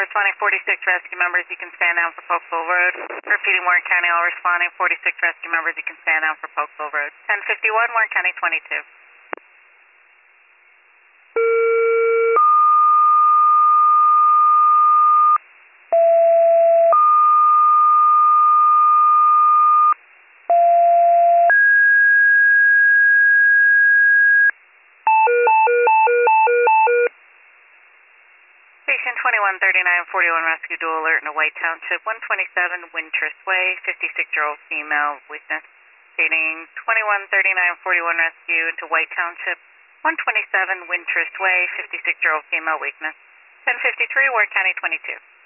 responding 46 rescue members, you can stand down for Polkville Road. Repeating, Warren County, all responding 46 rescue members, you can stand down for Polkville Road. 1051, Warren County 22. Station 213941 rescue dual alert in a White Township, 127 Wintrust Way, 56-year-old female, weakness. Stating 213941 rescue into White Township, 127 Wintrust Way, 56-year-old female, weakness. 1053, Ward County 22.